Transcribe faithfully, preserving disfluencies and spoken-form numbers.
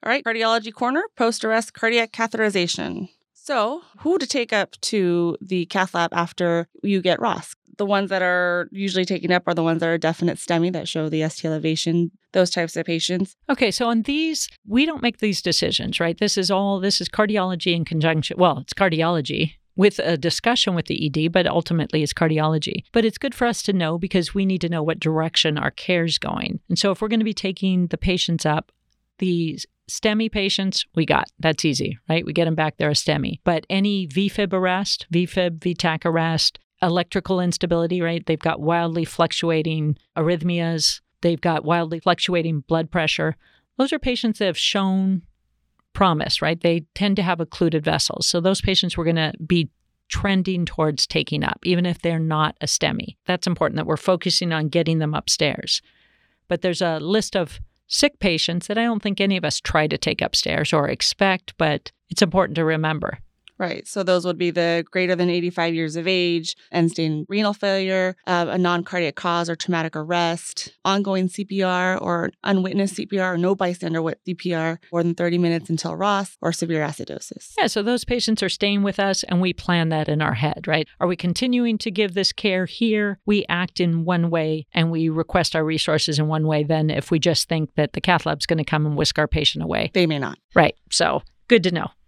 All right, Cardiology Corner, post-arrest cardiac catheterization. So who to take up to the cath lab after you get R O S C? The ones that are usually taken up are the ones that are definite STEMI that show the S T elevation, those types of patients. Okay, so on these, we don't make these decisions, right? This is all, this is cardiology in conjunction. Well, it's cardiology with a discussion with the E D, but ultimately it's cardiology. But it's good for us to know because we need to know what direction our care is going. And so if we're going to be taking the patients up, these STEMI patients, we got. That's easy, right? We get them back there a STEMI. But any V Fib arrest, V Fib, V TAC arrest, electrical instability, right? They've got wildly fluctuating arrhythmias. They've got wildly fluctuating blood pressure. Those are patients that have shown promise, right? They tend to have occluded vessels. So those patients we're going to be trending towards taking up, even if they're not a STEMI. That's important that we're focusing on getting them upstairs. But there's a list of sick patients that I don't think any of us try to take upstairs or expect, but it's important to remember. Right. So those would be the greater than eighty-five years of age, end-stage renal failure, uh, a non-cardiac cause or traumatic arrest, ongoing C P R or unwitnessed C P R or no bystander with C P R more than thirty minutes until R O S, or severe acidosis. Yeah, so those patients are staying with us and we plan that in our head, right? Are we continuing to give this care here? We act in one way and we request our resources in one way. Then if we just think that the cath lab's going to come and whisk our patient away. They may not. Right. So good to know.